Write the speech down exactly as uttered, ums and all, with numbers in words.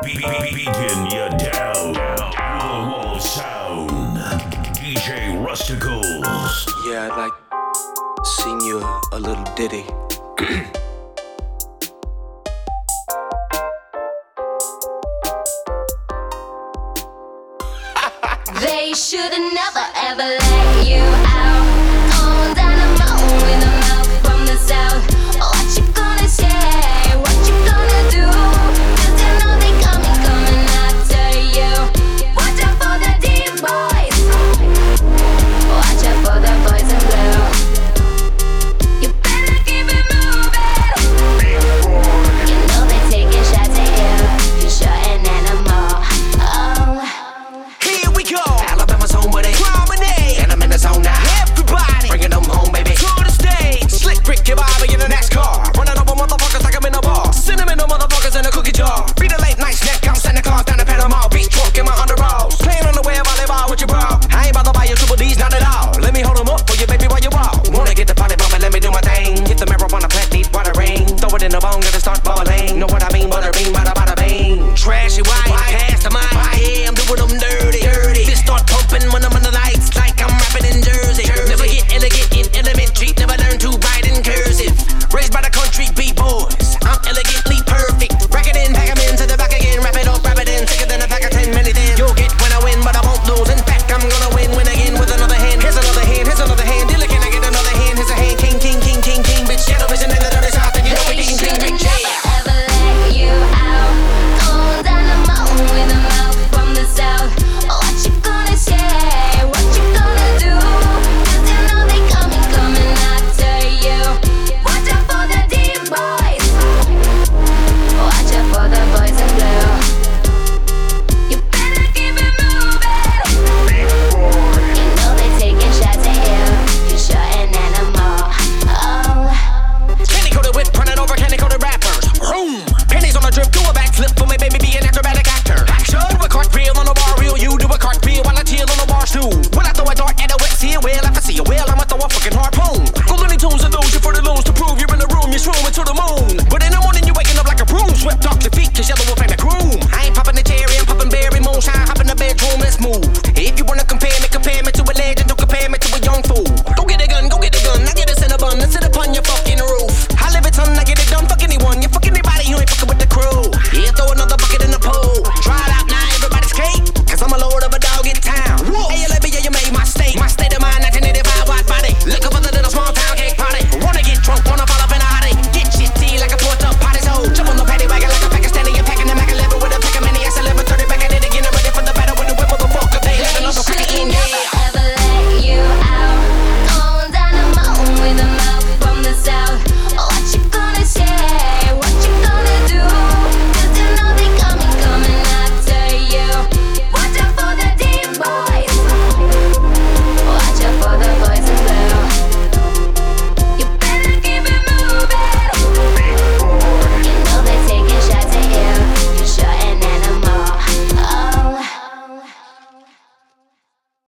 Beating you down with a wall sound. D J Rusticles. Yeah, I'd like to sing you a, a little ditty. They should've never ever let you out on dynamo with a mouth from the south. What you gonna say? What you gonna do? 'Cause you know they coming, coming after you. Watch out for the deep boys. Watch out for the boys in blue. You better keep it moving. You know they're taking shots at you. You're sure an animal. Oh. Here we go. Alabama's home where they promenade, and I'm in the zone now. Everybody bringing them home, baby. To the stage, slick Rick, your Bobby in the NASCAR, running over motherfuckers like I'm in a bar. Sentimental motherfuckers in a cookie jar. Beat a late night snack, I'm sending cars down the Panama Beach, drunk in my underalls, playing on the way of volleyball with your bro. I ain't about to buy your triple D's, not at all. Let me hold them up for you, baby, while you walk. Wanna get the party bumping, let me do my thing. Hit the marijuana plant, need water rain. Throw it in the bone, gotta start bubbling. Know what I mean? Butter bean, bada bada bing. Trashy white, pass the mic. Yeah, I'm doing them dirty, dirty. This start pumping when I'm on the lights, like I'm rapping in Jersey. Never get elegant in elementary, never learn to write in cursive. Raised by the country B-boys, I'm elegantly perfect. Rack it in, pack 'em in to the back again. Wrap it up, wrap it in, thicker than a pack of ten minutes in. You'll get when I win, but I won't lose. In fact, I'm gonna win, win again with another hand. Here's another hand, here's another hand. Dealer, can I get another hand? Here's a hand, king, king, king, king, king. Bitch, shadow vision in the dirty south, and you know we being king, king, king. Ever let you out on dynamo with a mouth from the south. What you gonna say? What you gonna do? 'Cause you know they coming, coming after you. Watch out for the deep boys. Watch out for the boys in blue. You better keep it moving. You know they taking shots at you. You're sure an animal. Oh. Candy coated whip, running over candy coated rappers. Room, pennies on a drip, do a backflip for me, baby, be an acrobatic actor. Action, do a cartwheel on a bar reel, you do a cartwheel while I chill on a bar stool. When I throw a dart at a wet seal, well, if I see a whale, I'ma throw a fucking harpoon. Go Looney Tunes and lose you for the loons to prove you're in the room, you're shrooming to the moon. But in the morning, you're waking up like a broom, swept off your feet, cause yellow will